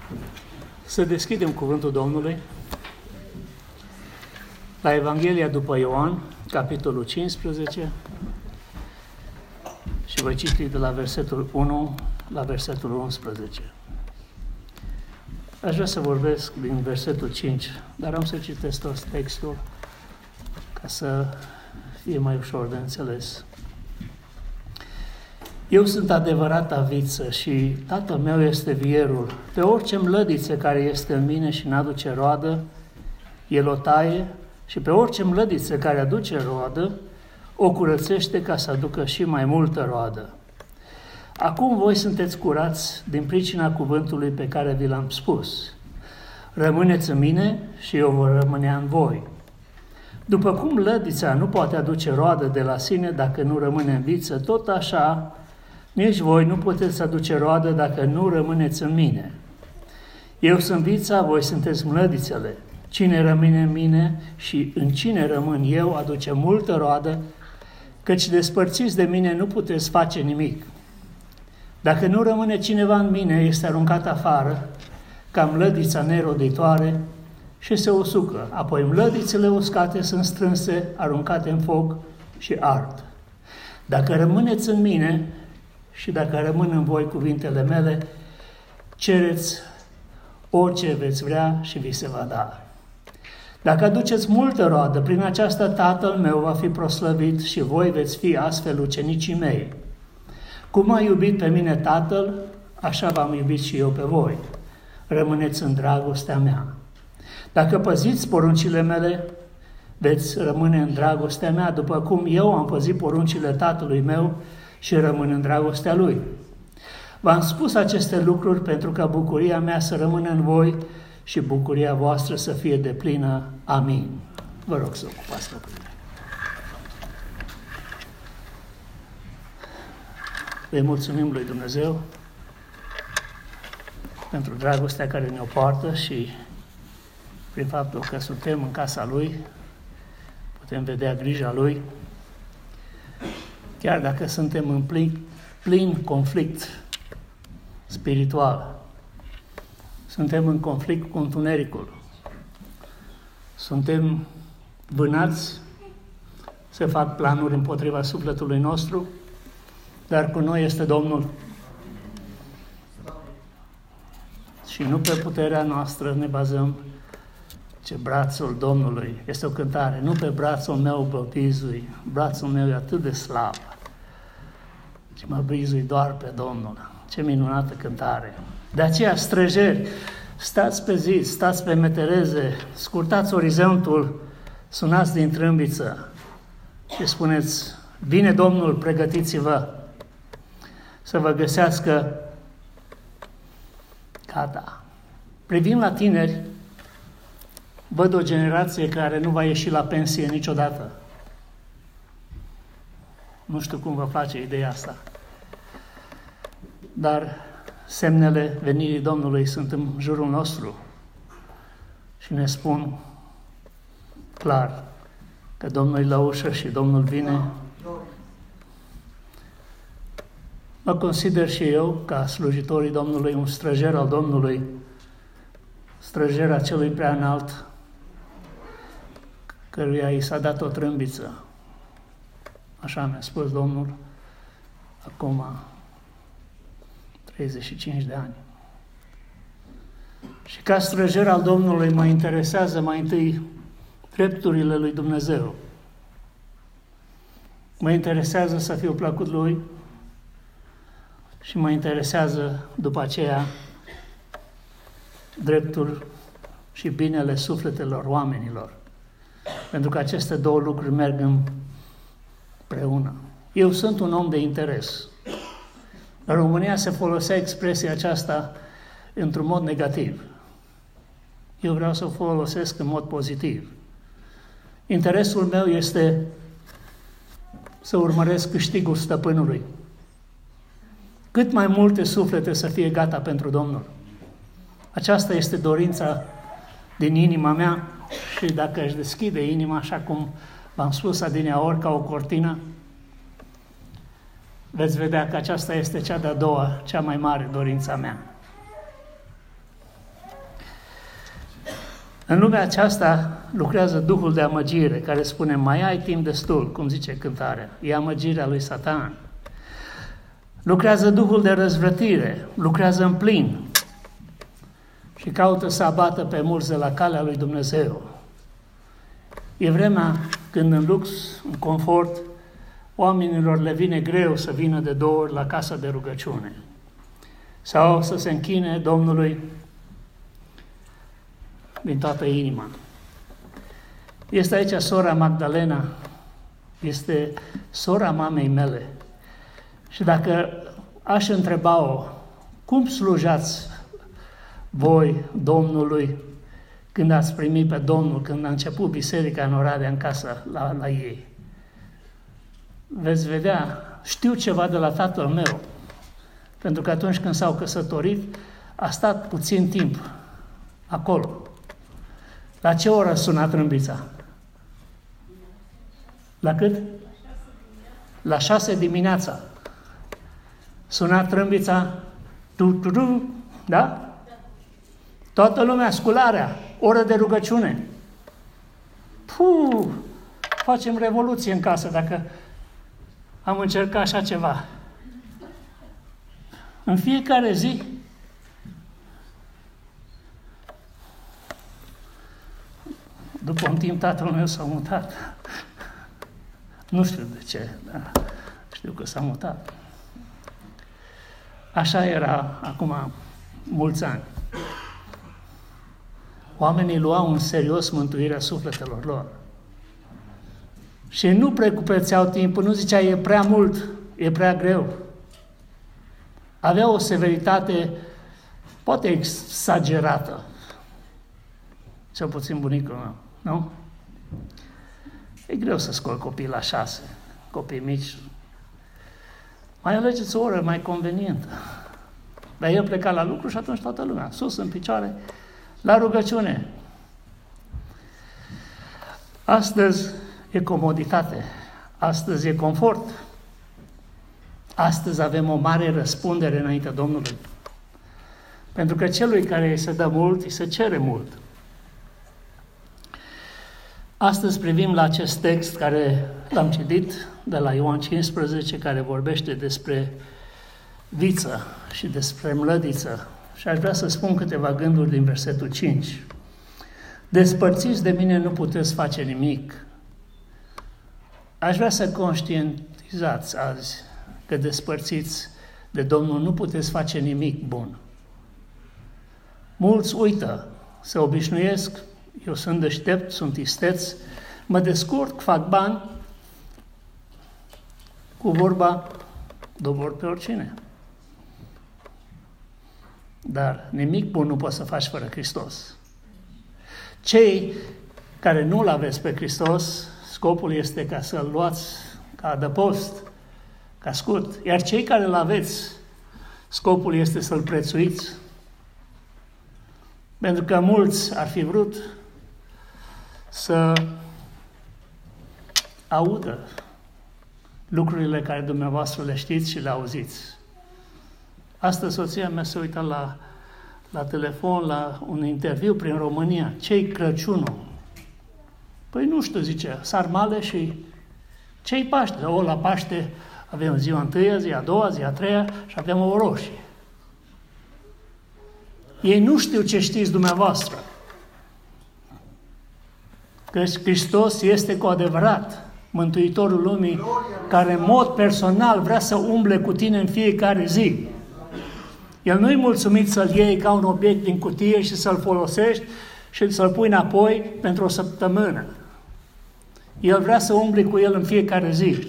Să deschidem cuvântul Domnului la Evanghelia după Ioan, capitolul 15, și voi citi de la versetul 1 la versetul 11. Aș vrea să vorbesc din versetul 5, dar am să citesc tot textul ca să fie mai ușor de înțeles. Eu sunt adevărata viță și Tatăl meu este vierul. Pe orice mlădiță care este în mine și n-aduce roadă, El o taie, și pe orice mlădiță care aduce roadă, o curățește ca să aducă și mai multă roadă. Acum voi sunteți curați din pricina cuvântului pe care vi l-am spus. Rămâneți în mine și eu voi rămâne în voi. După cum mlădița nu poate aduce roadă de la sine dacă nu rămâne în viță, tot așa nici voi nu puteți aduce roadă dacă nu rămâneți în mine. Eu sunt vița, voi sunteți mlădițele. Cine rămâne în mine și în cine rămân eu aduce multă roadă, căci despărțiți de mine nu puteți face nimic. Dacă nu rămâne cineva în mine, este aruncat afară, ca mlădița neroditoare, și se usucă. Apoi mlădițele uscate sunt strânse, aruncate în foc și ard. Dacă rămâneți în mine și dacă rămân în voi cuvintele mele, cereți orice veți vrea și vi se va da. Dacă aduceți multă roadă, prin aceasta Tatăl meu va fi proslăvit și voi veți fi astfel ucenicii mei. Cum a iubit pe mine Tatăl, așa v-am iubit și eu pe voi. Rămâneți în dragostea mea. Dacă păziți poruncile mele, veți rămâne în dragostea mea, după cum eu am păzit poruncile Tatălui meu și rămân în dragostea Lui. V-am spus aceste lucruri pentru ca bucuria mea să rămână în voi și bucuria voastră să fie deplină. Amin. Vă rog să ocupați locurile. Îi mulțumim lui Dumnezeu pentru dragostea care ne-o poartă și prin faptul că suntem în casa Lui, putem vedea grija Lui, chiar dacă suntem în plin conflict spiritual. Suntem în conflict cu întunericul. Suntem vânați, se fac planuri împotriva sufletului nostru, dar cu noi este Domnul. Și nu pe puterea noastră ne bazăm, ce brațul Domnului. Este o cântare. Nu pe brațul meu mă bizui, brațul meu e atât de slab, ci mă bizui doar pe Domnul. Ce minunată cântare! De aceea, străjeri, stați pe zid, stați pe metereze, scurtați orizontul, sunați din trâmbiță și spuneți: vine Domnul, pregătiți-vă să vă găsească. Gata. Privind la tineri, văd o generație care nu va ieși la pensie niciodată. Nu știu cum vă face ideea asta. Dar semnele venirii Domnului sunt în jurul nostru și ne spun clar că Domnul e la ușă și Domnul vine. Mă consider și eu, ca slujitorii Domnului, un străjer al Domnului, străjer a celui prea înalt, căruia i s-a dat o trâmbiță. Așa mi-a spus Domnul acum 35 de ani. Și ca străjer al Domnului mă interesează mai întâi drepturile lui Dumnezeu. Mă interesează să fiu plăcut Lui și mă interesează după aceea dreptul și binele sufletelor oamenilor. Pentru că aceste două lucruri merg împreună. Eu sunt un om de interes. În România se folosea expresia aceasta într-un mod negativ. Eu vreau să o folosesc în mod pozitiv. Interesul meu este să urmăresc câștigul stăpânului. Cât mai multe suflete să fie gata pentru Domnul. Aceasta este dorința din inima mea și dacă își deschide inima, așa cum v-am spus adineaori, ca o cortină, veți vedea că aceasta este cea de-a doua, cea mai mare dorința mea. În lumea aceasta lucrează duhul de amăgire, care spune, mai ai timp destul, cum zice cântarea, e amăgirea lui Satan. Lucrează duhul de răzvrătire, lucrează în plin și caută să abată pe mulți de la calea lui Dumnezeu. E vremea când în lux, în confort, oamenilor le vine greu să vină de 2 ori la casa de rugăciune sau să se închine Domnului din toată inima. Este aici sora Magdalena, este sora mamei mele. Și dacă aș întreba-o, cum slujați voi Domnului când ați primit pe Domnul, când a început biserica în Oradea în casă la ei? Veți vedea, știu ceva de la tatăl meu, pentru că atunci când s-au căsătorit, a stat puțin timp acolo. La ce oră suna trâmbița? La cât? La 6 dimineața. Suna trâmbița, da? Toată lumea, scularea, oră de rugăciune. Facem revoluție în casă dacă am încercat așa ceva. În fiecare zi. După un timp, tatăl meu s-a mutat. Nu știu de ce, dar știu că s-a mutat. Așa era acum mulți ani. Oamenii luau în serios mântuirea sufletelor lor. Și nu precupețeau timpul, nu zicea e prea mult, e prea greu. Aveau o severitate poate exagerată. Cel puțin bunicul meu, nu? E greu să scoli copii la 6, copii mici. Mai alegeți o oră mai convenientă. Dar el pleca la lucru și atunci toată lumea, sus în picioare, la rugăciune. Astăzi e comoditate, astăzi e confort, astăzi avem o mare răspundere înaintea Domnului. Pentru că celui care îi se dă mult, îi se cere mult. Astăzi privim la acest text care l-am citit de la Ioan 15, care vorbește despre viță și despre mlădiță. Și aș vrea să spun câteva gânduri din versetul 5. Despărțiți de mine nu puteți face nimic. Aș vrea să conștientizați azi că despărțiți de Domnul nu puteți face nimic bun. Mulți uită, se obișnuiesc, eu sunt deștept, sunt isteț, mă descurc, fac bani, cu vorba, dobor pe oricine. Dar nimic bun nu poți să faci fără Hristos. Cei care nu-L aveți pe Hristos, scopul este ca să-L luați ca adăpost, ca scut. Iar cei care îl aveți, scopul este să-L prețuiți. Pentru că mulți ar fi vrut să audă lucrurile care dumneavoastră le știți și le auziți. Astăzi soția mea se uită la telefon, la un interviu prin România. Ce-i Crăciunul? Păi nu știu, zice, sarmale și ce-i Paște? La Paște avem ziua întâia, ziua a doua, ziua a treia și avem o roșie. Ei nu știu ce știți dumneavoastră. Că Hristos este cu adevărat Mântuitorul lumii, care în mod personal vrea să umble cu tine în fiecare zi. El nu-i mulțumit să-l iei ca un obiect din cutie și să-l folosești și să-l pui înapoi pentru o săptămână. El vrea să umbli cu el în fiecare zi.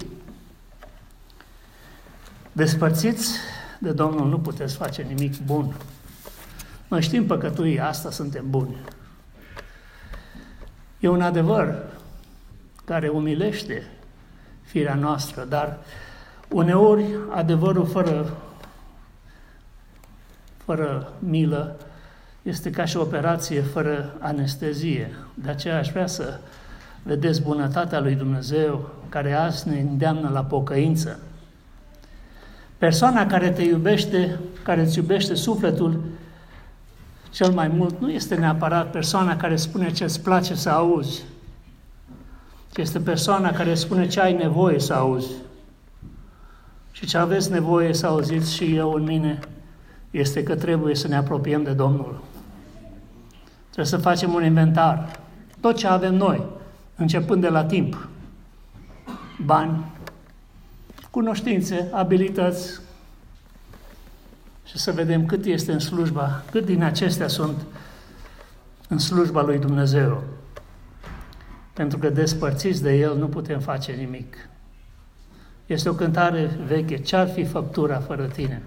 Despărțiți de Domnul nu puteți face nimic bun. Noi știm păcătuii, asta suntem buni. E un adevăr care umilește firea noastră, dar uneori adevărul fără milă este ca și o operație fără anestezie. De aceea aș vrea să vedeți bunătatea lui Dumnezeu care azi ne îndeamnă la pocăință. Persoana care te iubește, care îți iubește sufletul, cel mai mult nu este neapărat persoana care spune ce îți place să auzi, ci este persoana care spune ce ai nevoie să auzi. Și ce aveți nevoie să auziți și eu în mine este că trebuie să ne apropiem de Domnul. Trebuie să facem un inventar. Tot ce avem noi, începând de la timp, bani, cunoștințe, abilități, și să vedem cât este în slujba, cât din acestea sunt în slujba lui Dumnezeu. Pentru că despărțiți de El nu putem face nimic. Este o cântare veche. Ce-ar fi făptura fără tine?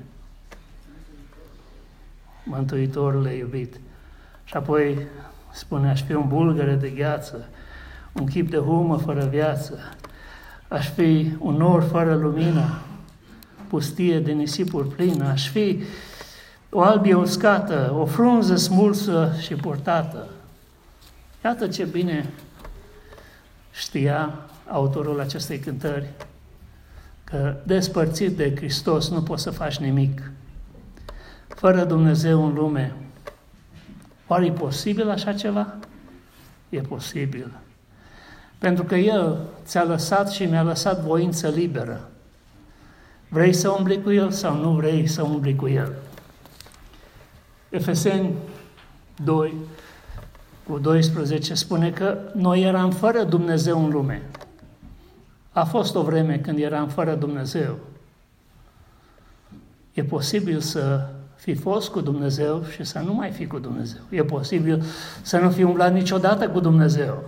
Mântuitorule iubit. Și apoi spune, aș fi un bulgăre de gheață, un chip de humă fără viață, aș fi un nor fără lumină, pustie de nisipuri plină, aș fi o albie uscată, o frunză smulsă și purtată. Iată ce bine știa autorul acestei cântări, că despărțit de Hristos nu poți să faci nimic. Fără Dumnezeu în lume, oare e posibil așa ceva? E posibil. Pentru că El ți-a lăsat și mi-a lăsat voință liberă. Vrei să umbli cu El sau nu vrei să umbli cu El? Efeseni 2 cu 12 spune că noi eram fără Dumnezeu în lume. A fost o vreme când eram fără Dumnezeu. E posibil să fi fost cu Dumnezeu și să nu mai fi cu Dumnezeu. E posibil să nu fi umblat niciodată cu Dumnezeu.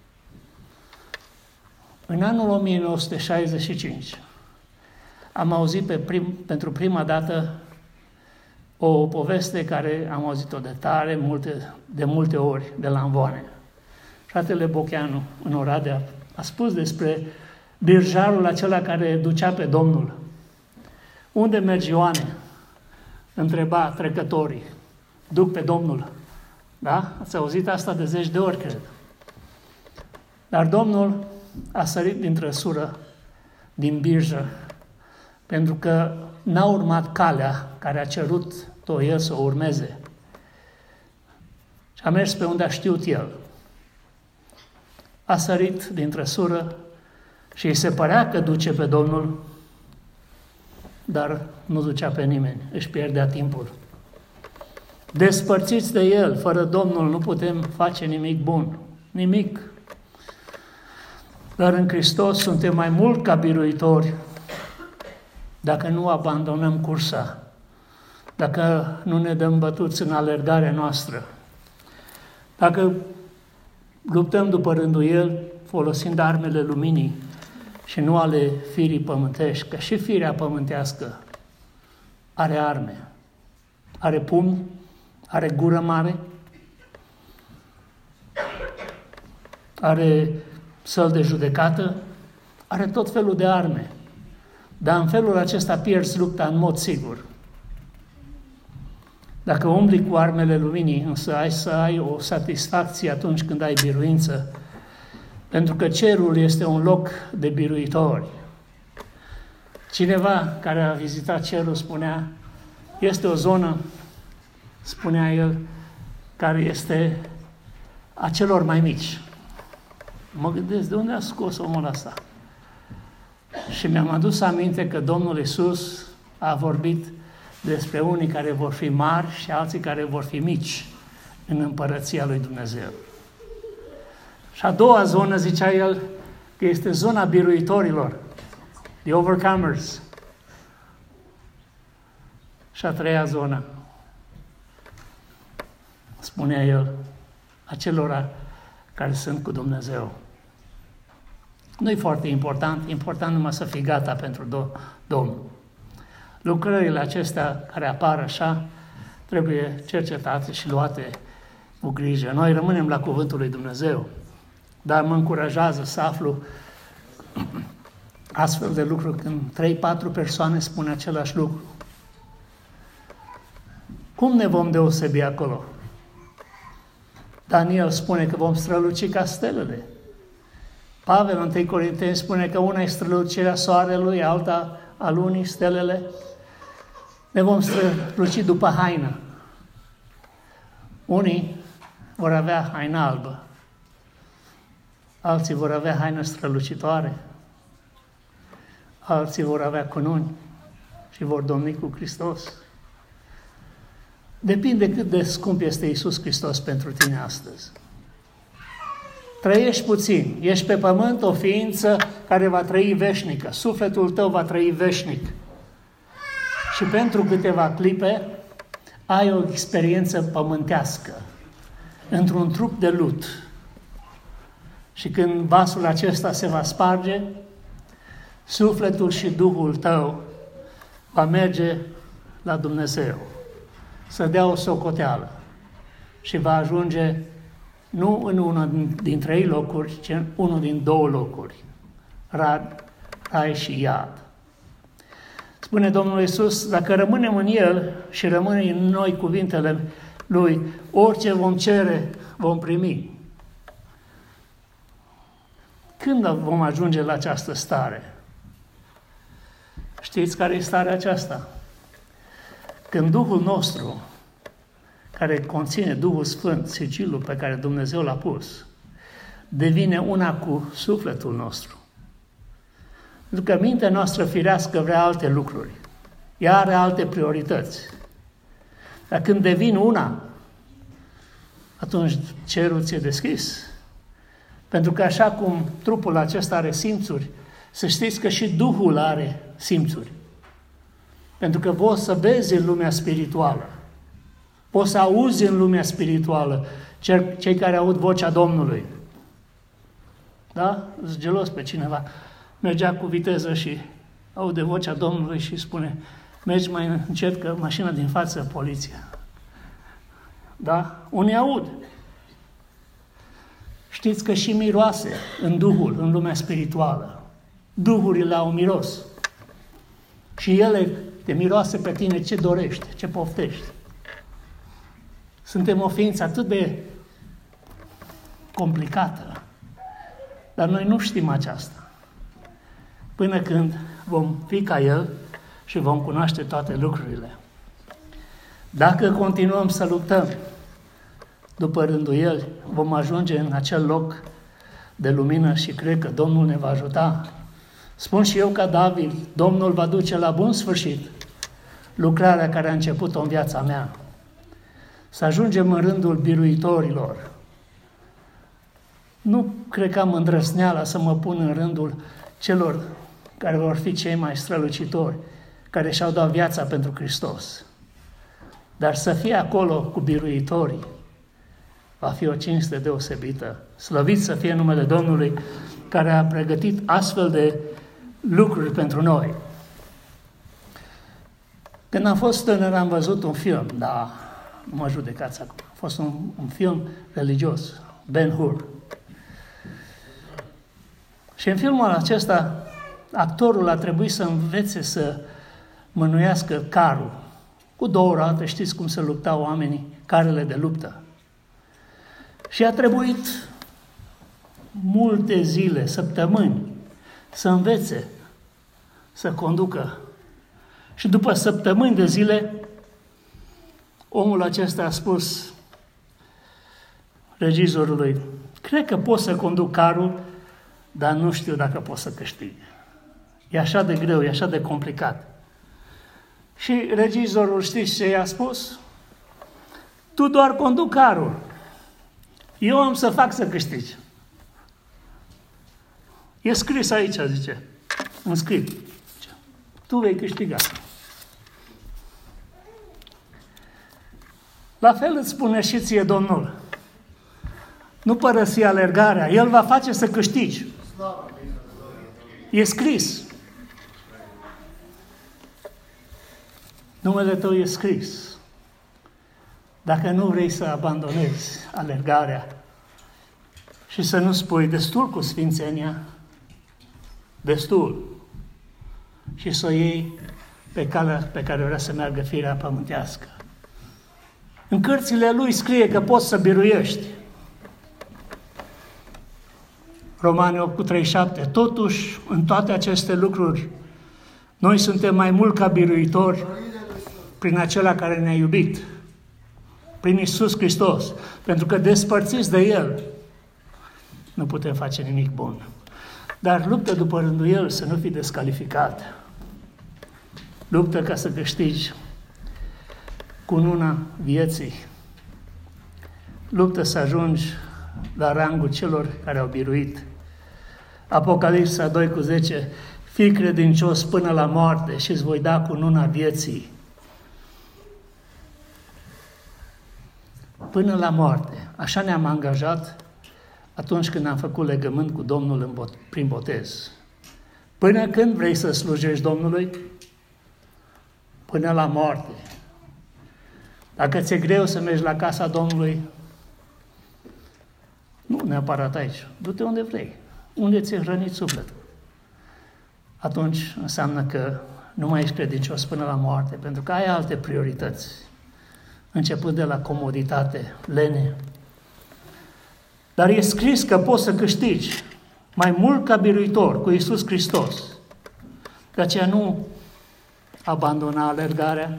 În anul 1965 am auzit pentru prima dată o poveste care am auzit-o de multe ori de la Amvoane. Fratele Bocheanu în Oradea a spus despre birjarul acela care ducea pe Domnul. Unde mergi, Ioane? Întreba trecătorii. Duc pe Domnul. Da? Ați auzit asta de 10 de ori, cred. Dar Domnul a sărit din trăsură, din birjă, pentru că n-a urmat calea care a cerut el să o urmeze. Și a mers pe unde a știut el. A sărit din trăsură și îi se părea că duce pe Domnul, dar nu ducea pe nimeni, își pierdea timpul. Despărțiți de El, fără Domnul nu putem face nimic bun, nimic. Dar în Hristos suntem mai mult ca biruitori dacă nu abandonăm cursa, dacă nu ne dăm bătuți în alergarea noastră, dacă luptăm după rânduiel folosind armele luminii și nu ale firii pământești, că și firea pământească are arme, are pumni, are gură mare, are săl de judecată, are tot felul de arme. Dar în felul acesta pierzi lupta în mod sigur. Dacă umbli cu armele luminii, însă ai să ai o satisfacție atunci când ai biruință, pentru că cerul este un loc de biruitori. Cineva care a vizitat cerul spunea, este o zonă, spunea el, care este a celor mai mici. Mă gândesc, de unde a scos omul ăsta? Și mi-am adus aminte că Domnul Iisus a vorbit despre unii care vor fi mari și alții care vor fi mici în împărăția lui Dumnezeu. Și a doua zonă, zicea el, că este zona biruitorilor, the overcomers. Și a treia zonă, spunea el, acelora care sunt cu Dumnezeu. Nu-i foarte important numai să fii gata pentru Domnul. Lucrările acestea care apar așa trebuie cercetate și luate cu grijă. Noi rămânem la cuvântul lui Dumnezeu, dar mă încurajează să aflu astfel de lucruri când 3-4 persoane spun același lucru. Cum ne vom deosebi acolo? Daniel spune că vom străluci ca stelele. Pavel în 1 Corinteni spune că una e strălucirea soarelui, alta a lunii, stelele. Ne vom străluci după haină. Unii vor avea haină albă, alții vor avea haină strălucitoare, alții vor avea cununi și vor domni cu Hristos. Depinde cât de scump este Iisus Hristos pentru tine astăzi. Trăiești puțin, ești pe pământ o ființă care va trăi veșnică, sufletul tău va trăi veșnic. Și pentru câteva clipe ai o experiență pământească, într-un trup de lut. Și când vasul acesta se va sparge, sufletul și Duhul tău va merge la Dumnezeu, să dea o socoteală și va ajunge nu în unul din 3 locuri, ci în unul din 2 locuri, rai și iad. Spune Domnul Iisus, dacă rămânem în El și rămâne în noi cuvintele Lui, orice vom cere, vom primi. Când vom ajunge la această stare? Știți care e starea aceasta? Când Duhul nostru, care conține Duhul Sfânt, sigilul pe care Dumnezeu l-a pus, devine una cu sufletul nostru. Pentru că mintea noastră firească vrea alte lucruri. Ea are alte priorități. Dar când devin una, atunci cerul ți-e deschis. Pentru că așa cum trupul acesta are simțuri, să știți că și Duhul are simțuri. Pentru că poți să vezi în lumea spirituală. Poți să auzi în lumea spirituală cei care aud vocea Domnului. Da? Sunt gelos pe cineva. Mergea cu viteză și aude vocea Domnului și spune, mergi mai încet că mașina din față, poliția. Da? Unii aud. Știți că și miroase în Duhul, în lumea spirituală. Duhurile au miros. Și ele te miroase pe tine ce dorești, ce poftești. Suntem o ființă atât de complicată, dar noi nu știm aceasta. Până când vom fi ca El și vom cunoaște toate lucrurile. Dacă continuăm să luptăm după rânduieli, vom ajunge în acel loc de lumină și cred că Domnul ne va ajuta. Spun și eu ca David, Domnul va duce la bun sfârșit lucrarea care a început-o în viața mea. Să ajungem în rândul biruitorilor. Nu cred că am îndrăzneala să mă pun în rândul celor care vor fi cei mai strălucitori, care și-au dat viața pentru Hristos. Dar să fie acolo cu biruitorii va fi o cinste deosebită. Slăvit să fie numele Domnului care a pregătit astfel de lucruri pentru noi. Când am fost tânăr, am văzut un film, dar nu mă judecați acum. A fost un film religios, Ben-Hur. Și în filmul acesta, actorul a trebuit să învețe să mânuiască carul. Cu 2 roate, știți cum se luptau oamenii, carele de luptă. Și a trebuit multe zile, săptămâni, să învețe să conducă. Și după săptămâni de zile, omul acesta a spus regizorului, cred că pot să conduc carul, dar nu știu dacă pot să câștig. E așa de greu, e așa de complicat. Și regizorul, știți ce i-a spus? Tu doar conduc carul. Eu am să fac să câștigi. E scris aici, zice, înscris. Tu vei câștiga. La fel îți spune și ție Domnul. Nu părăsi alergarea, El va face să câștigi. E scris. Numele tău e scris. Dacă nu vrei să abandonezi alergarea și să nu spui destul cu sfințenia, destul, și să o iei pe calea pe care vrea să meargă firea pământească. În cărțile lui scrie că poți să biruiești. Romani 8:37. Totuși, în toate aceste lucruri, noi suntem mai mult ca biruitori prin acela care ne-a iubit. prin Iisus Hristos, pentru că despărțiți de El, nu putem face nimic bun. Dar luptă după rânduiel să nu fii descalificat. Luptă ca să câștigi cununa vieții. Luptă să ajungi la rangul celor care au biruit. Apocalipsa 2:10: fii credincios până la moarte și îți voi da cununa vieții. Până la moarte. Așa ne-am angajat atunci când am făcut legământ cu Domnul prin botez. Până când vrei să slujești Domnului? Până la moarte. Dacă ți-e greu să mergi la casa Domnului, nu neapărat aici, du-te unde vrei, unde ți-e hrănit sufletul. Atunci înseamnă că nu mai ești credincios până la moarte, pentru că ai alte priorități, începând de la comoditate, lene. Dar e scris că poți să câștigi mai mult ca biruitor cu Iisus Hristos. De aceea nu abandona alergarea,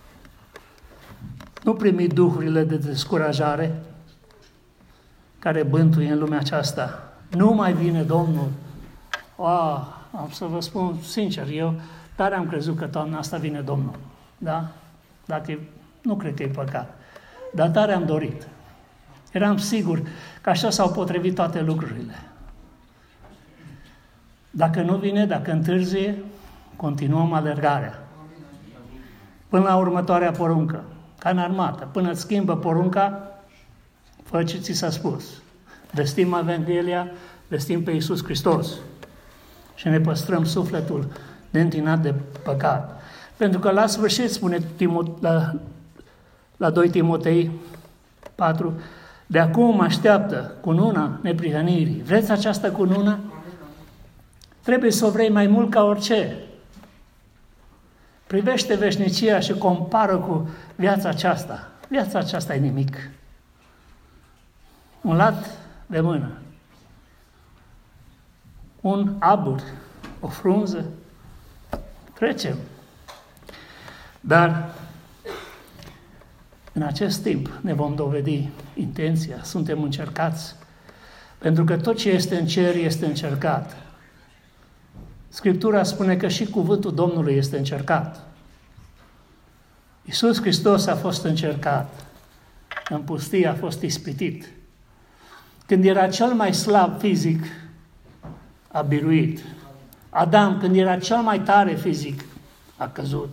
nu primi duhurile de descurajare care bântuie în lumea aceasta. Nu mai vine Domnul. Am să vă spun sincer, eu tare am crezut că toamna asta vine Domnul. Da? Nu cred că e păcat. Dar tare am dorit. Eram sigur că așa s-au potrivit toate lucrurile. Dacă nu vine, dacă întârzie, continuăm alergarea. Până la următoarea poruncă, ca în armată. Până îți schimbă porunca, fă ce ți s-a spus. Vestim Evanghelia, vestim pe Iisus Hristos și ne păstrăm sufletul neîntinat de păcat. Pentru că la sfârșit, spune la 2 Timotei 4, de acum așteaptă cununa neprihănirii. Vreți această cunună? Trebuie să o vrei mai mult ca orice. Privește veșnicia și compară cu viața aceasta. Viața aceasta e nimic. Un lat de mână. Un abur, o frunză. Trecem. Dar în acest timp ne vom dovedi intenția, suntem încercați, pentru că tot ce este în cer este încercat. Scriptura spune că și cuvântul Domnului este încercat. Iisus Hristos a fost încercat, în pustie a fost ispitit. Când era cel mai slab fizic, a biruit. Adam, când era cel mai tare fizic, a căzut.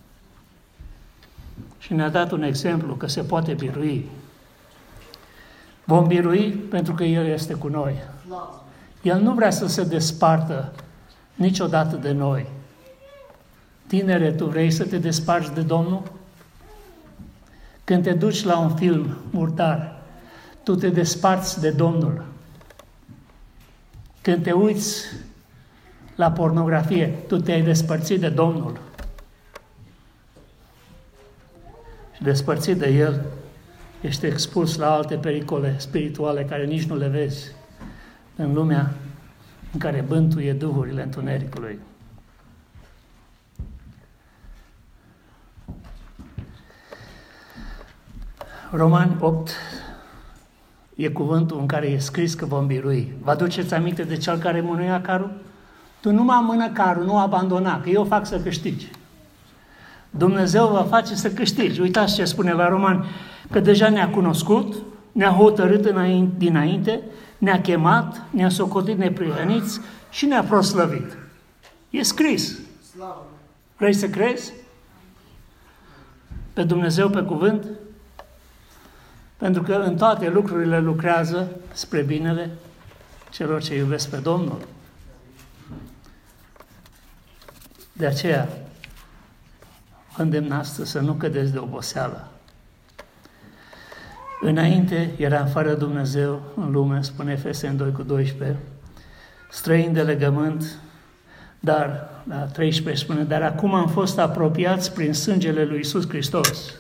Și ne-a dat un exemplu că se poate birui. Vom birui pentru că El este cu noi. El nu vrea să se despartă niciodată de noi. Tinere, tu vrei să te desparți de Domnul? Când te duci la un film murdar, tu te desparți de Domnul. Când te uiți la pornografie, tu te-ai despărțit de Domnul. Și despărțit de El, ești expus la alte pericole spirituale care nici nu le vezi în lumea în care bântuie duhurile întunericului. Romani 8 e cuvântul în care e scris că vom birui. Vă aduceți aminte de cel care mânuia carul? Tu nu mă amână carul, nu abandona, că eu fac să câștigi. Dumnezeu va face să câștigi. Uitați ce spune la Romani, că deja ne-a cunoscut, ne-a hotărât dinainte, ne-a chemat, ne-a socotit neprihăniți și ne-a proslăvit. E scris. Vrei să crezi pe Dumnezeu pe cuvânt? Pentru că în toate lucrurile lucrează spre binele celor ce iubesc pe Domnul. De aceea, vă îndemn astăzi să nu cădeți de oboseală. Înainte eram fără Dumnezeu în lume, spune Efeseni 2:12, străini de legământ, dar, la 13 spune, dar acum am fost apropiați prin sângele lui Iisus Hristos.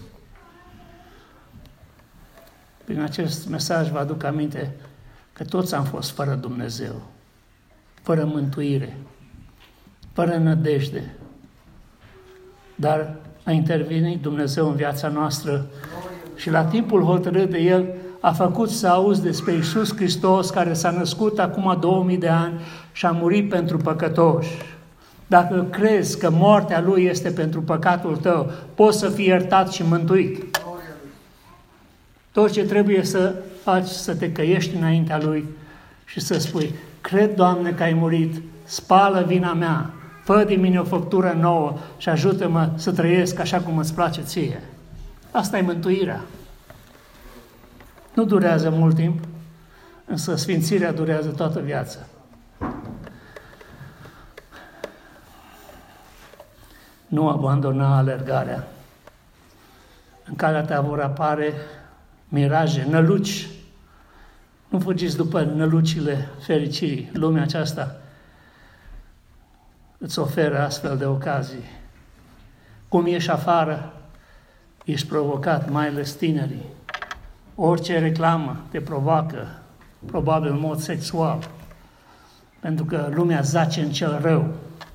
Prin acest mesaj vă aduc aminte că toți am fost fără Dumnezeu, fără mântuire, fără nădejde, dar a intervenit Dumnezeu în viața noastră și la timpul hotărât de El a făcut să auzi despre Iisus Hristos, care s-a născut acum 2000 de ani și a murit pentru păcătoși. Dacă crezi că moartea Lui este pentru păcatul tău, poți să fii iertat și mântuit. Tot ce trebuie să faci, să te căiești înaintea Lui și să spui: cred, Doamne, că ai murit, spală vina mea, fă din mine o făptură nouă și ajută-mă să trăiesc așa cum îți place ție. Asta e mântuirea. Nu durează mult timp, însă sfințirea durează toată viața. Nu abandona alergarea. În calea ta vor apare miraje, năluci. Nu fugiți după nălucile fericirii. Lumea aceasta îți oferă astfel de ocazii. Cum ieși afară, ești provocat, mai ales tinerii. Orice reclamă te provoacă, probabil în mod sexual, pentru că lumea zace în cel rău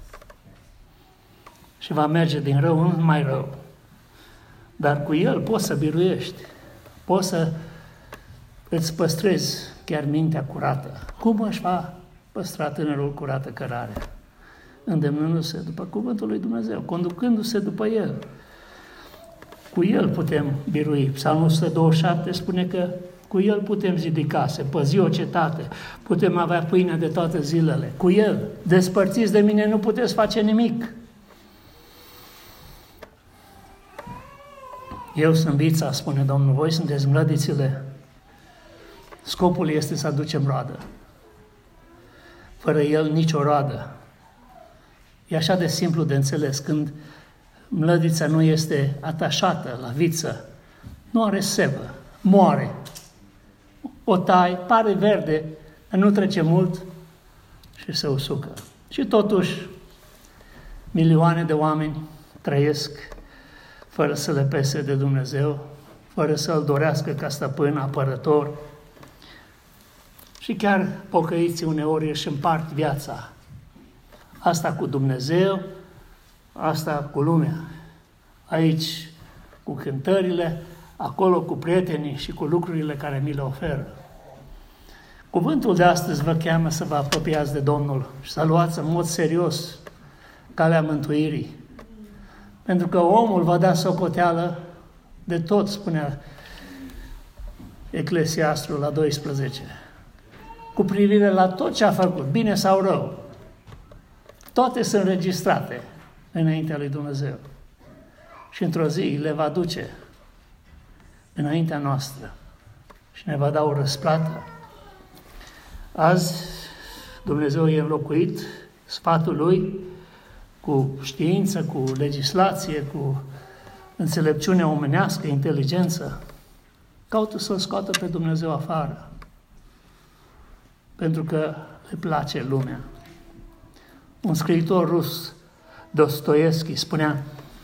și va merge din rău în mai rău. Dar cu el poți să biruiești, poți să îți păstrezi chiar mintea curată. Cum își va păstra tânărul curată cărarea? Îndemnându-se după cuvântul lui Dumnezeu, conducându-se după el. Cu el putem birui. Psalmul 127 spune că cu el putem zidi case, păzi o cetate, putem avea pâine de toate zilele. Cu el, despărțiți de mine, nu puteți face nimic. Eu sunt vița, spune Domnul, voi sunteți mlădițile. Scopul este să aducem roadă. Fără el, nicio roadă. E așa de simplu de înțeles. Când mlădița nu este atașată la viță, nu are sevă, moare. O tai, pare verde, dar nu trece mult și se usucă. Și totuși, milioane de oameni trăiesc fără să le pese de Dumnezeu, fără să-L dorească ca stăpân, apărător. Și chiar pocăiții uneori își împart viața. Asta cu Dumnezeu, asta cu lumea. Aici cu cântările, acolo cu prietenii și cu lucrurile care mi le oferă. Cuvântul de astăzi vă cheamă să vă apropiați de Domnul și să luați în mod serios calea mântuirii. Pentru că omul va da socoteală de tot, spunea Eclesiastrul la 12, cu privire la tot ce a făcut, bine sau rău. Toate sunt înregistrate înaintea lui Dumnezeu. Și într-o zi le va duce înaintea noastră și ne va da o răsplată. Azi Dumnezeu e înlocuit sfatul Lui cu știință, cu legislație, cu înțelepciune omenească, inteligență. Caută să-L scoată pe Dumnezeu afară, pentru că le place lumea. Un scriitor rus, Dostoevski, spunea: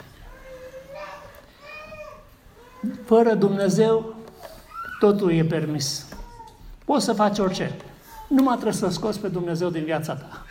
fără Dumnezeu totul e permis. Poți să faci orice. Numai trebuie să scoți pe Dumnezeu din viața ta.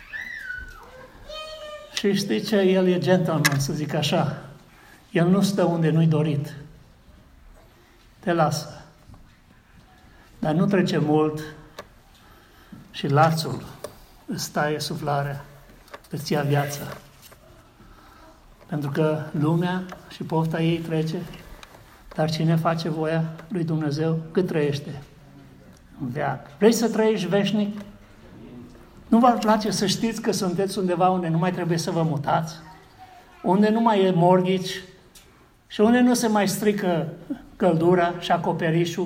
Și știi ce? El e gentleman, să zic așa. El nu stă unde nu-i dorit. Te lasă. Dar nu trece mult și lațul îți taie suflarea, îți ia viața. Pentru că lumea și pofta ei trece, dar cine face voia lui Dumnezeu, cât trăiește? În veac. Vrei să trăiești veșnic? Nu v-ar place să știți că sunteți undeva unde nu mai trebuie să vă mutați? Unde nu mai e mortgage și unde nu se mai strică căldura și acoperișul?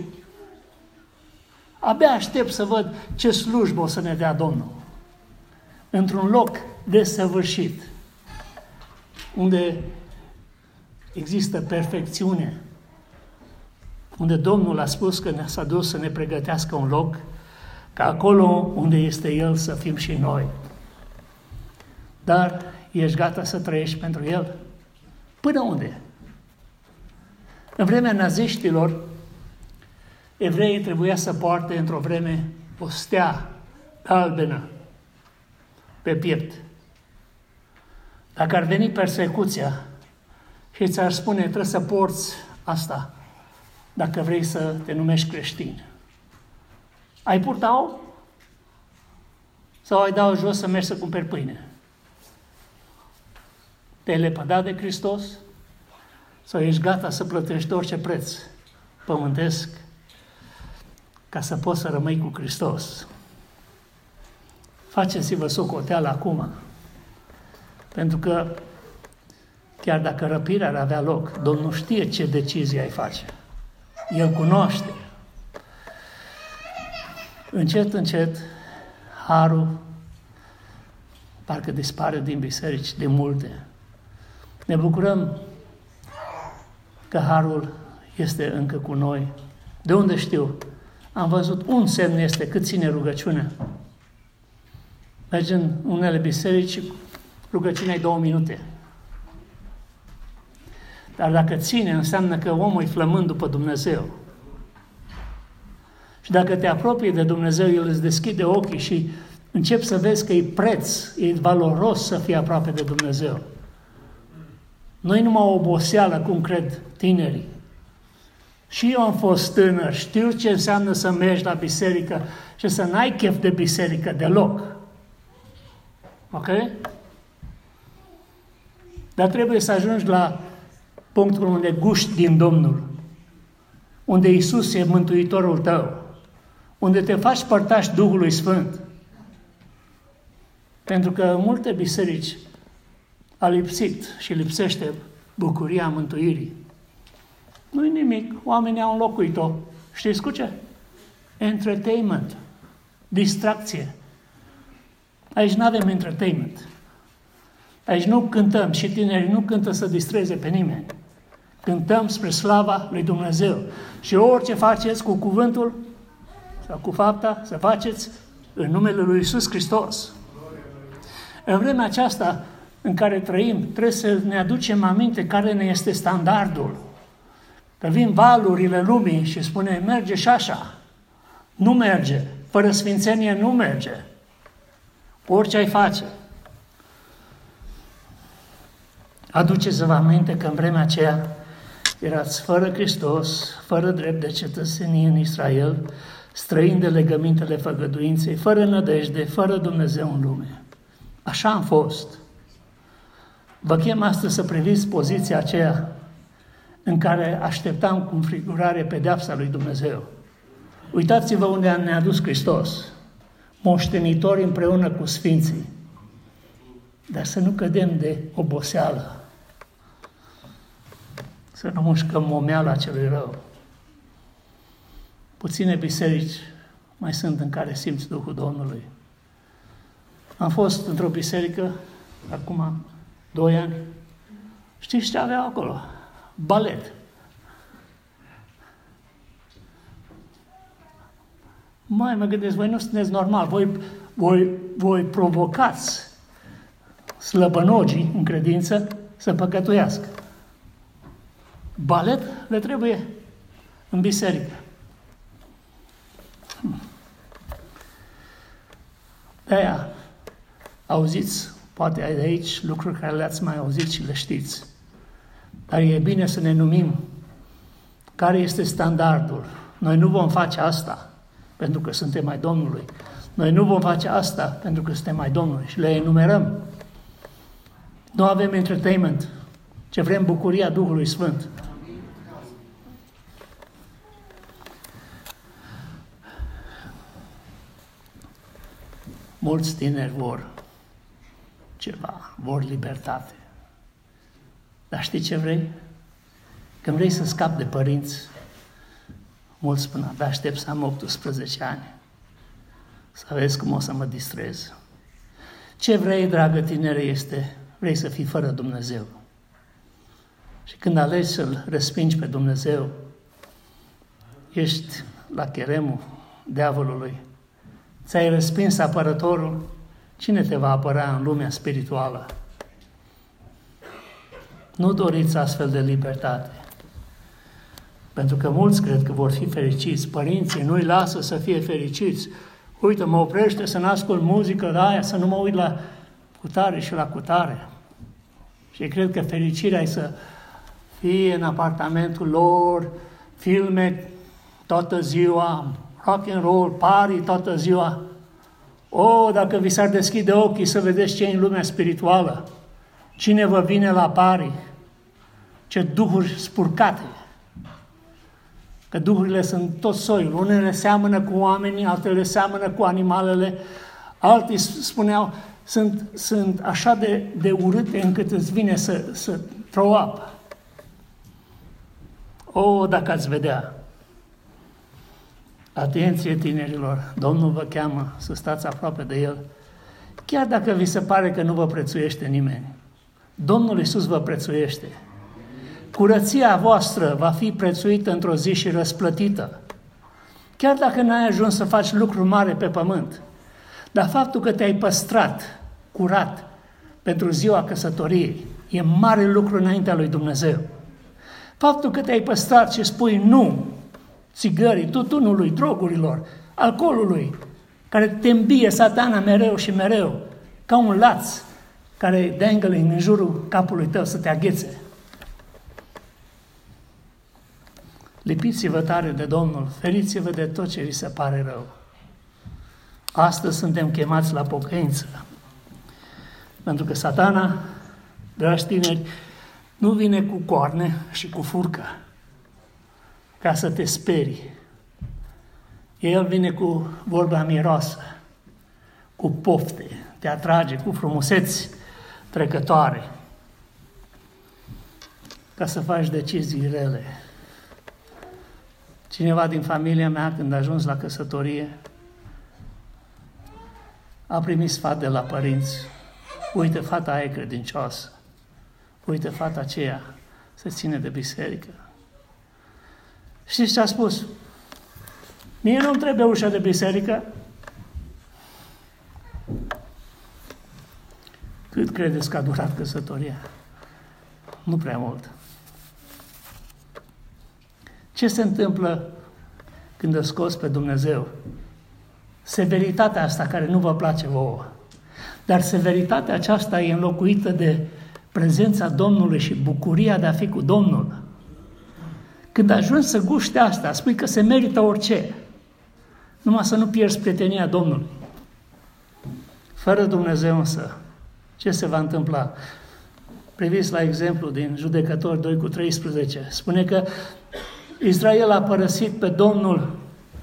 Abia aștept să văd ce slujbă o să ne dea Domnul. Într-un loc desăvârșit, unde există perfecțiune, unde Domnul a spus că s-a dus să ne pregătească un loc, ca acolo unde este El să fim și noi. Dar ești gata să trăiești pentru El? Până unde? În vremea naziștilor, evreii trebuia să poarte într-o vreme o stea galbenă pe piept. Dacă ar veni persecuția și ți-ar spune trebuie să porți asta, dacă vrei să te numești creștin. Ai purta-o? Sau ai da-o jos să mergi să cumperi pâine? Te-ai lepădat de Hristos? Sau ești gata să plătești orice preț pământesc ca să poți să rămâi cu Hristos? Faceți-vă socoteală acum, pentru că chiar dacă răpirea ar avea loc, Domnul știe ce decizie ai face. El cunoaște. Încet, încet, harul parcă dispare din biserici de multe. Ne bucurăm că harul este încă cu noi. De unde știu? Am văzut un semn este cât ține rugăciunea. Mergi în unele biserici și rugăciunea e 2 minute. Dar dacă ține, înseamnă că omul e flămând după Dumnezeu. Și dacă te apropii de Dumnezeu, El îți deschide ochii și începi să vezi că e preț, e valoros să fii aproape de Dumnezeu. Nu-i numai o oboseală, cum cred tinerii. Și eu am fost tânăr, știu ce înseamnă să mergi la biserică și să n-ai chef de biserică deloc. Ok? Dar trebuie să ajungi la punctul unde guști din Domnul, unde Iisus e Mântuitorul tău, unde te faci părtaș Duhului Sfânt. Pentru că în multe biserici a lipsit și lipsește bucuria mântuirii. Nu-i nimic, oamenii au înlocuit-o. Știți cu ce? Entertainment, distracție. Aici nu avem entertainment. Aici nu cântăm și tinerii nu cântă să distreze pe nimeni. Cântăm spre slava lui Dumnezeu. Și orice faceți cu cuvântul sau cu fapta, să faceți în numele lui Iisus Hristos. În vremea aceasta în care trăim, trebuie să ne aducem aminte care ne este standardul. Că vin valurile lumii și spune, merge și așa. Nu merge. Fără sfințenie nu merge. Orice ai face. Aduceți-vă aminte că în vremea aceea erați fără Hristos, fără drept de cetățenie în Israel, străini de legămintele făgăduinței, fără nădejde, fără Dumnezeu în lume. Așa am fost. Vă chem astăzi să priviți poziția aceea în care așteptam cu înfrigurare pedeapsa lui Dumnezeu. Uitați-vă unde ne-a dus Hristos, moștenitori împreună cu sfinții. Dar să nu cădem de oboseală, să nu mușcăm momeala celui rău. Puține biserici mai sunt în care simți Duhul Domnului. Am fost într-o biserică, acum 2 ani. Știți ce aveau acolo? Balet. Mă gândesc, voi nu sunteți normal, voi provocați slăbănogii în credință să păcătuiască. Balet le trebuie în biserică. De-aia auziți, poate de aici, lucruri care le-ați mai auzit și le știți. Dar e bine să ne numim care este standardul. Noi nu vom face asta pentru că suntem ai Domnului. Noi nu vom face asta pentru că suntem ai Domnului. Și le enumerăm. Nu avem entertainment, ce vrem bucuria Duhului Sfânt. Mulți tineri vor ceva, vor libertate. Dar știi ce vrei? Când vrei să scapi de părinți, mulți spun, abia aștept să am 18 ani, să vezi cum o să mă distrez. Ce vrei, dragă tinere, este, vrei să fii fără Dumnezeu. Și când alegi să-L respingi pe Dumnezeu, ești la cheremul diavolului, ți-ai respins apărătorul, cine te va apăra în lumea spirituală? Nu doriți astfel de libertate. Pentru că mulți cred că vor fi fericiți. Părinții nu-i lasă să fie fericiți. Uite, mă oprește să n-ascult muzică la aia, să nu mă uit la cutare și la cutare. Și cred că fericirea e să fie în apartamentul lor, filme toată ziua, rock and roll, party toată ziua. O, dacă vi s-ar deschide ochii să vedeți ce e în lumea spirituală, cine vă vine la party, ce duhuri spurcate. Că duhurile sunt tot soiul. Unele seamănă cu oamenii, altele seamănă cu animalele. Alții spuneau, sunt așa de urâte încât îți vine să throw up. O, dacă ați vedea. Atenție, tinerilor, Domnul vă cheamă să stați aproape de El, chiar dacă vi se pare că nu vă prețuiește nimeni. Domnul Iisus vă prețuiește. Curăția voastră va fi prețuită într-o zi și răsplătită. Chiar dacă n-ai ajuns să faci lucruri mari pe pământ, dar faptul că te-ai păstrat curat pentru ziua căsătoriei e mare lucru înaintea lui Dumnezeu. Faptul că te-ai păstrat și spui nu țigării, tutunului, drogurilor, alcoolului, care te îmbie Satana mereu și mereu, ca un laț care e dangling în jurul capului tău să te aghețe. Lipiți-vă tare de Domnul, feriți-vă de tot ce vi se pare rău. Astăzi suntem chemați la pocăință. Pentru că Satana, dragi tineri, nu vine cu coarne și cu furcă ca să te sperii. El vine cu vorba miroasă, cu pofte, te atrage cu frumuseți trecătoare, ca să faci decizii rele. Cineva din familia mea, când a ajuns la căsătorie, a primit sfat de la părinți. Uite, fata aia e credincioasă. Uite, fata aceea se ține de biserică. Știți ce a spus? Mie nu-mi trebuie ușa de biserică. Cât credeți că a durat căsătoria? Nu prea mult. Ce se întâmplă când îl scoți pe Dumnezeu? Severitatea asta care nu vă place vouă. Dar severitatea aceasta e înlocuită de prezența Domnului și bucuria de a fi cu Domnul. Când ajungi să guști asta, spui că se merită orice. Numai să nu pierzi prietenia Domnului. Fără Dumnezeu însă, ce se va întâmpla? Priviți la exemplu din Judecători 2:13. Spune că Israel a părăsit pe Domnul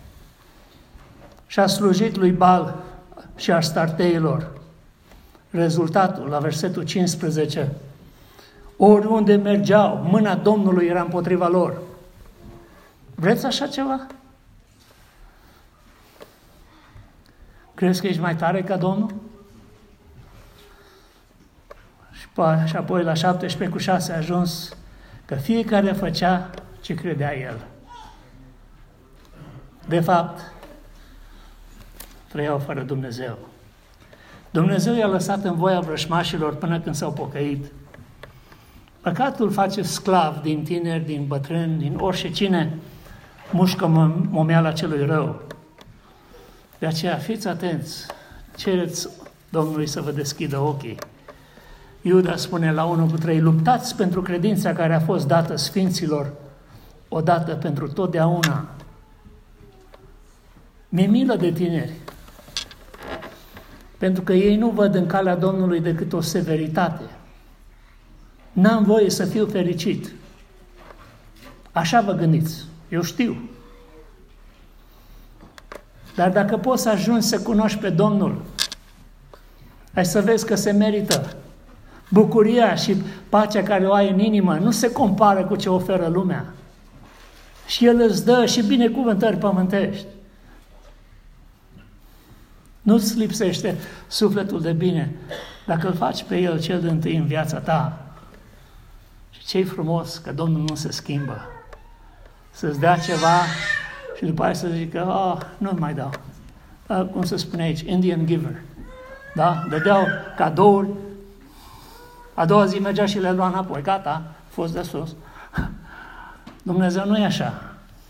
și a slujit lui Baal și Astarteilor. Rezultatul, la versetul 15, oriunde mergeau, mâna Domnului era împotriva lor. Vreți așa ceva? Crezi că ești mai tare ca Domnul? Și apoi la 17:6 a ajuns că fiecare făcea ce credea el. De fapt, trăiau fără Dumnezeu. Dumnezeu i-a lăsat în voia vrășmașilor până când s-au pocăit. Păcatul face sclav din tineri, din bătrâni, din orice cine mușcă momeala celui rău. De aceea fiți atenți, cereți Domnului să vă deschidă ochii. Iuda spune la 1:3, luptați pentru credința care a fost dată sfinților, odată pentru totdeauna. Mi-e milă de tineri, pentru că ei nu văd în calea Domnului decât o severitate. N-am voie să fiu fericit. Așa vă gândiți, eu știu. Dar dacă poți să ajungi să cunoști pe Domnul, ai să vezi că se merită. Bucuria și pacea care o ai în inimă nu se compară cu ce oferă lumea. Și El îți dă și binecuvântări pământești. Nu-ți lipsește sufletul de bine dacă îl faci pe El cel dintâi în viața ta. Și ce-i frumos că Domnul nu se schimbă. Să-ți dea ceva și după aia să zică, nu mai dau. Cum se spune aici, Indian giver. Da? Dădeau cadouri, a doua zi mergea și le lua înapoi. Gata, a fost de sus. Dumnezeu nu e așa.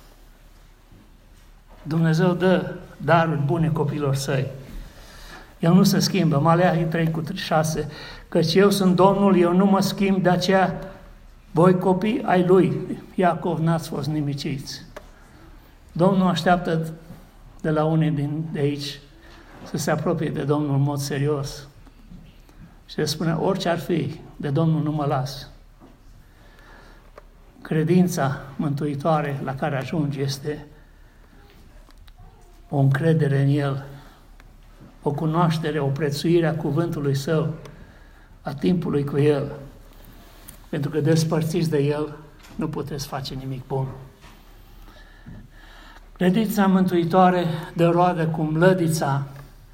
Dumnezeu dă daruri bune copilor săi. El nu se schimbă. Maleahi 3:6, căci eu sunt Domnul, eu nu mă schimb, de aceea Voi copii ai lui, Iacov, n-ați fost nimiciți. Domnul așteaptă de la unii de aici să se apropie de Domnul în mod serios. Și le spune, orice ar fi, de Domnul nu mă las. Credința mântuitoare la care ajungi este o încredere în El, o cunoaștere, o prețuire a cuvântului Său, a timpului cu El. Pentru că despărțiți de El, nu puteți face nimic bun. Credința mântuitoare dă roadă cum lădița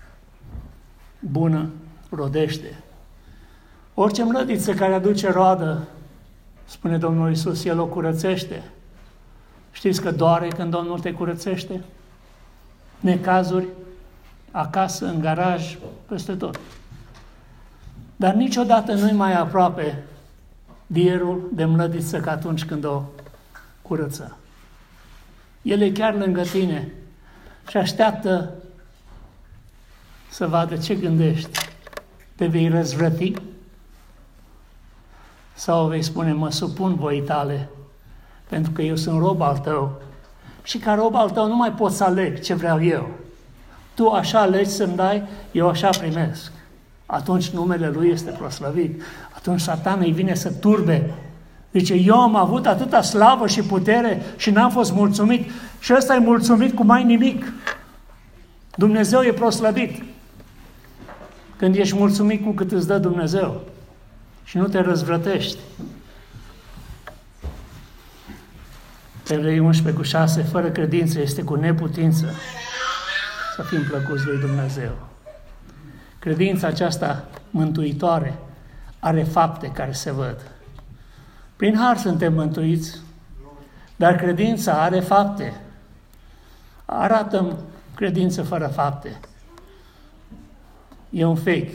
bună rodește. Orice mlădiță care aduce roadă, spune Domnul Iisus, El o curățește. Știți că doare când Domnul te curățește? Necazuri, acasă, în garaj, peste tot. Dar niciodată nu-i mai aproape vierul de mlădiță ca atunci când o curăță. El e chiar lângă tine și așteaptă să vadă ce gândești. Te vei răzvrăti? Sau vei spune, mă supun voii tale, pentru că eu sunt rob al tău și ca rob al tău nu mai pot să aleg ce vreau eu. Tu așa alegi să-mi dai, eu așa primesc. Atunci numele Lui este proslăvit. Atunci Satan îi vine să turbe. Zice, eu am avut atâta slavă și putere și n-am fost mulțumit. Și ăsta e mulțumit cu mai nimic. Dumnezeu e proslăvit. Când ești mulțumit cu cât îți dă Dumnezeu și nu te răzvrătești. Evrei 11:6, fără credință este cu neputință să fim plăcuți lui Dumnezeu. Credința aceasta mântuitoare are fapte care se văd. Prin har suntem mântuiți, dar credința are fapte. Arată credință fără fapte. E un fake.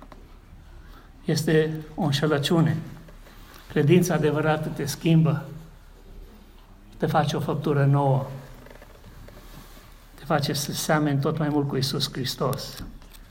Este o înșelăciune. Credința adevărată te schimbă. Te face o făptură nouă. Te face să seameni tot mai mult cu Iisus Hristos.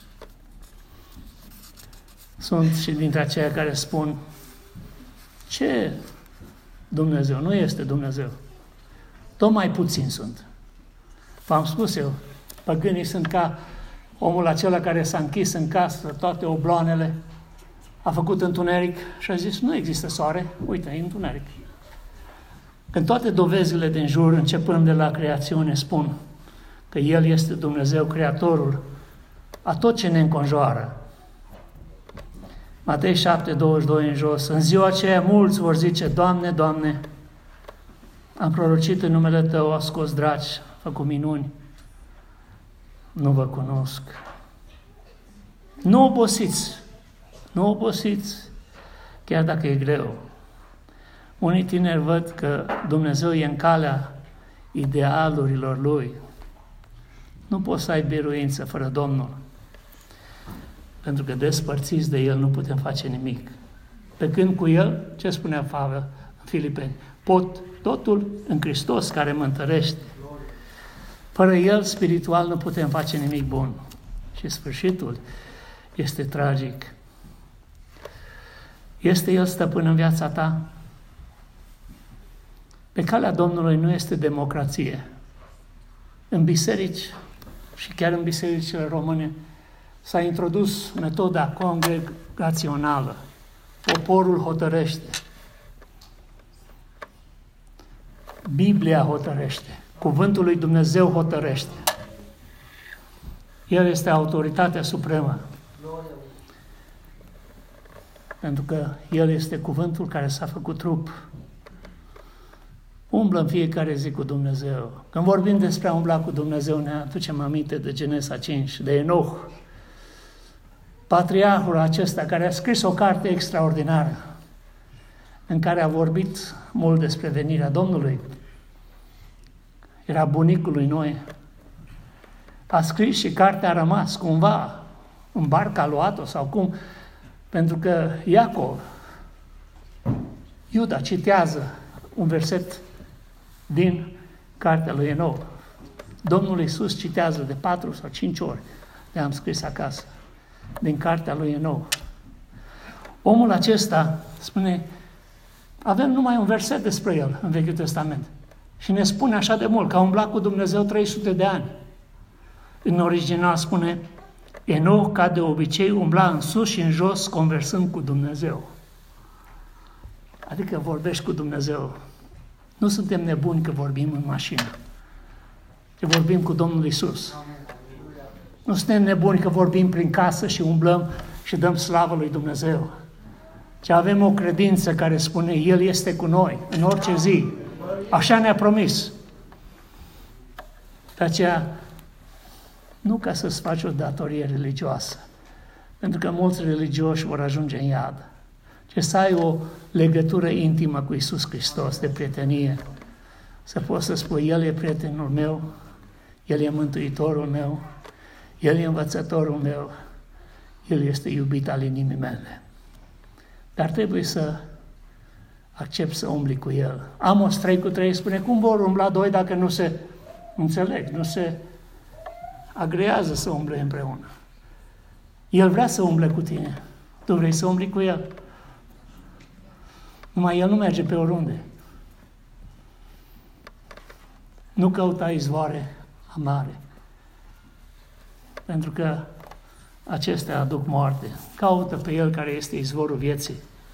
Sunt și dintre aceia care spun, ce Dumnezeu? Nu este Dumnezeu. Tot mai puțin sunt. V-am spus eu, păgânii sunt ca omul acela care s-a închis în casă, toate obloanele, a făcut întuneric și a zis, nu există soare, uite, e întuneric. Când toate dovezile din jur, începând de la creațiune, spun că El este Dumnezeu, Creatorul a tot ce ne înconjoară. Matei 7:22 în jos. În ziua aceea mulți vor zice, Doamne, Doamne, am prorocit în numele Tău, am scos draci, am făcut minuni. Nu vă cunosc. Nu obosiți. Nu obosiți, chiar dacă e greu. Unii tineri văd că Dumnezeu e în calea idealurilor Lui. Nu poți să ai biruință fără Domnul. Pentru că despărțiți de El nu putem face nimic. Pe când cu El, ce spunea Pavel în Filipeni? Pot totul în Hristos care mă întărește. Fără El, spiritual, nu putem face nimic bun. Și sfârșitul este tragic. Este El stăpân în viața ta? Pe calea Domnului nu este democrație. În biserici și chiar în bisericile române s-a introdus metoda congregațională. Poporul hotărăște. Biblia hotărăște. Cuvântul lui Dumnezeu hotărăște. El este autoritatea supremă. Pentru că El este cuvântul care s-a făcut trup. Umblă în fiecare zi cu Dumnezeu. Când vorbim despre a umbla cu Dumnezeu, ne aducem aminte de Genesa 5, de Enoch, patriarhul acesta care a scris o carte extraordinară în care a vorbit mult despre venirea Domnului. Era bunicul lui Noe. A scris și cartea a rămas cumva în barca, a luat-o sau cum, pentru că Iacov, Iuda, citează un verset din cartea lui Enoch. Domnul Iisus citează de 4 sau 5 ori, le-am scris acasă, din cartea lui Enoch. Omul acesta spune, Avem numai un verset despre el în Vechiul Testament. Și ne spune așa de mult, că a umblat cu Dumnezeu 300 de ani. În original spune, Enoch, ca de obicei, umbla în sus și în jos, conversând cu Dumnezeu. Adică vorbești cu Dumnezeu. Nu suntem nebuni că vorbim în mașină. Că vorbim cu Domnul Iisus. Nu suntem nebuni că vorbim prin casă și umblăm și dăm slavă lui Dumnezeu. Ci avem o credință care spune, El este cu noi în orice zi. Așa ne-a promis. De aceea, nu ca să-ți faci o datorie religioasă, pentru că mulți religioși vor ajunge în iad, ci să ai o legătură intimă cu Iisus Hristos, de prietenie, să poți să spui, El e prietenul meu, El e mântuitorul meu, El e învățătorul meu, El este iubit al inimii mele. Dar trebuie să accept să umbli cu El. Amos 3:3 spune, cum vor umbla doi dacă nu se înțeleg, nu se agrează să umble împreună? El vrea să umble cu tine. Tu vrei să umbli cu El. Numai El nu merge pe oriunde. Nu căuta izvoare amare, pentru că acestea aduc moarte. Caută pe El care este izvorul vieții,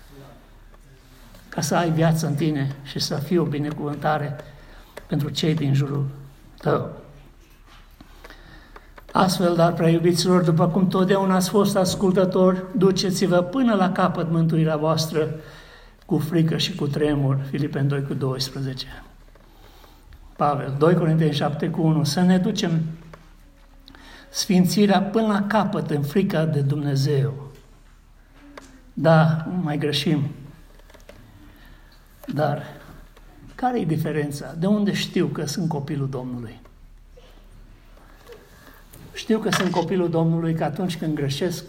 ca să ai viață în tine și să fie o binecuvântare pentru cei din jurul tău. Astfel, dar, prea iubiților, după cum totdeauna ați fost ascultători, duceți-vă până la capăt mântuirea voastră cu frică și cu tremur. Filipeni 2:12. Pavel, 2 Corinteni 7:1. Să ne ducem sfințirea până la capăt în frica de Dumnezeu. Da, mai greșim. Dar care e diferența? De unde știu că sunt copilul Domnului? Știu că sunt copilul Domnului că atunci când greșesc,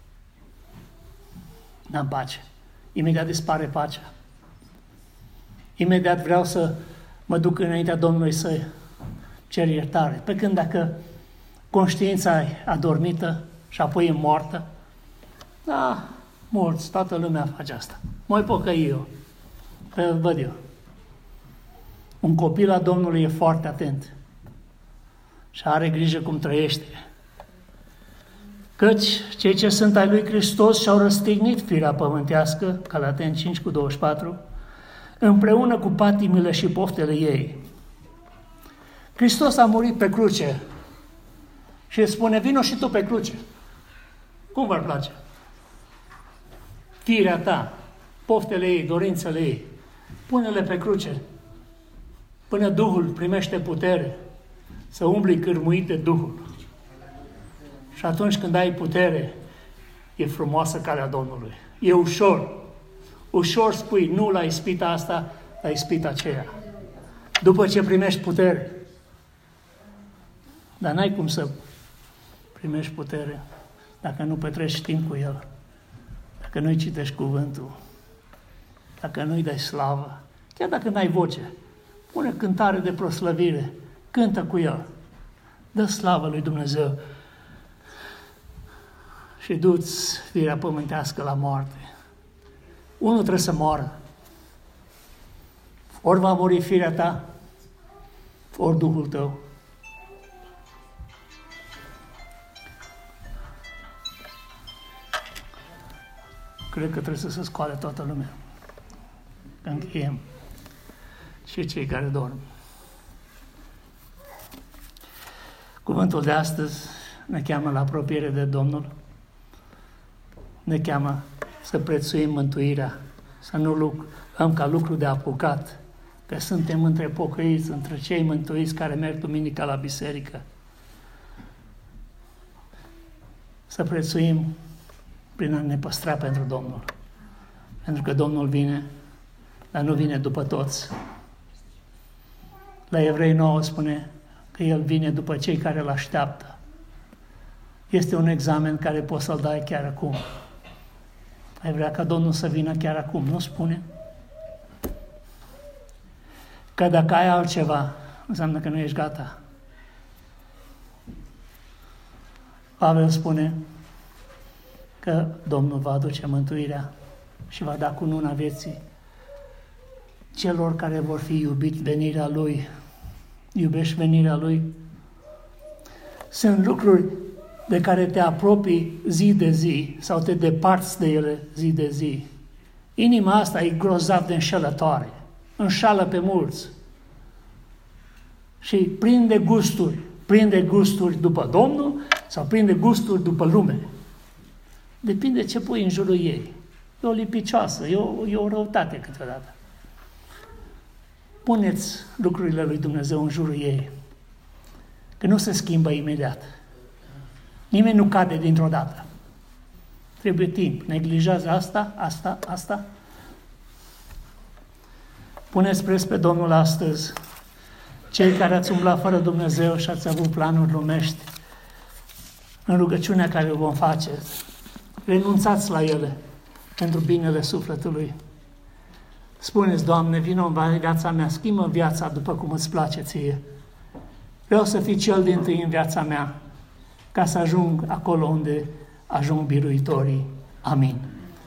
n-am pace. Imediat dispare pacea. Imediat vreau să mă duc înaintea Domnului să cer iertare. Pe când dacă conștiința e adormită și apoi e moartă, da, mulți, toată lumea face asta. Mă pocăi eu, că văd eu. Un copil al Domnului e foarte atent și are grijă cum trăiește. Căci cei ce sunt ai lui Hristos și-au răstignit firea pământească, Galateni 5:24, împreună cu patimile și poftele ei. Hristos a murit pe cruce și îți spune, vino și tu pe cruce. Cum v-ar place? Firea ta, poftele ei, dorințele ei, pune-le pe cruce, până Duhul primește putere să umbli cârmuit de Duhul. Și atunci când ai putere, e frumoasă calea Domnului. E ușor. Ușor spui nu la ispita asta, la ispita aceea. După ce primești putere. Dar n-ai cum să primești putere dacă nu petreci timp cu El, dacă nu-i citești cuvântul, dacă nu-i dai slavă, chiar dacă n-ai voce. Pune cântare de proslăvire, cântă cu El, dă slavă lui Dumnezeu și du-ți firea pământească la moarte. Unul trebuie să moară. Ori va muri firea ta, ori Duhul tău. Cred că trebuie să se scoale toată lumea. Că încheiem. Și cei care dorm. Cuvântul de astăzi ne cheamă la apropiere de Domnul. Ne cheamă să prețuim mântuirea, să nu luăm ca lucru de apucat, că suntem între pocăiți, între cei mântuiți care merg duminica la biserică. Să prețuim prin a ne păstra pentru Domnul. Pentru că Domnul vine, dar nu vine după toți. La Evrei 9 spune că El vine după cei care îl așteaptă. Este un examen care poți să-l dai chiar acum. Ai vrea ca Domnul să vină chiar acum, nu spune? Că dacă ai altceva, înseamnă că nu ești gata. Pavel spune că Domnul va aduce mântuirea și va da cununa vieții celor care vor fi iubit venirea Lui. Iubești venirea Lui? Sunt lucruri de care te apropii zi de zi sau te deparți de ele zi de zi. Inima asta e grozav de înșelătoare. Înșală pe mulți. Și prinde gusturi după Domnul sau prinde gusturi după lume. Depinde ce pui în jurul ei. E o lipicioasă, e o răutate câteodată. Puneți lucrurile lui Dumnezeu în jurul ei, că nu se schimbă imediat. Nimeni nu cade dintr-o dată. Trebuie timp. Neglijează asta. Puneți preț pe Domnul astăzi. Cei care ați umblat fără Dumnezeu și ați avut planuri lumești, în rugăciunea care o vom face, renunțați la ele pentru binele sufletului. Spuneți, Doamne, vino în viața mea, schimbă viața după cum îți place ție. Vreau să fii cel dintâi în viața mea, ca să ajung acolo unde ajung biruitorii. Amin.